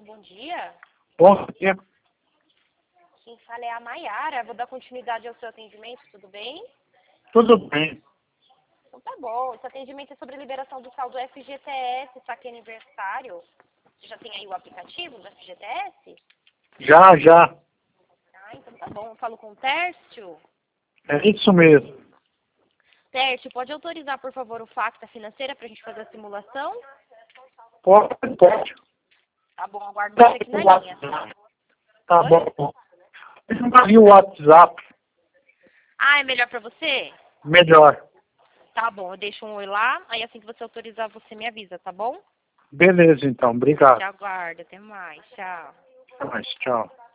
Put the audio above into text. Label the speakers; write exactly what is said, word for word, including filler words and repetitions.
Speaker 1: bom dia.
Speaker 2: Bom dia.
Speaker 1: Quem fala é a Maiara. Vou dar continuidade ao seu atendimento, tudo bem?
Speaker 2: Tudo bem.
Speaker 1: Então tá bom. Esse atendimento é sobre liberação do saldo F G T S, saque aniversário. Você já tem aí o aplicativo do F G T S?
Speaker 2: Já, já.
Speaker 1: Ah, então tá bom. Eu falo com o Tércio.
Speaker 2: É isso mesmo.
Speaker 1: Tércio, pode autorizar, por favor, o fax da financeira pra gente fazer a simulação?
Speaker 2: Pode, pode.
Speaker 1: Tá bom, aguardo
Speaker 2: Tá,
Speaker 1: você aqui na linha.
Speaker 2: tá
Speaker 1: Oi?
Speaker 2: bom. Eu não vi o WhatsApp.
Speaker 1: Ah, é melhor pra você?
Speaker 2: Melhor.
Speaker 1: Tá bom, eu deixo um oi lá, aí assim que você autorizar, você me avisa, tá bom?
Speaker 2: Beleza, então. Obrigado.
Speaker 1: Te aguardo, até mais, tchau.
Speaker 2: Até mais. Tchau.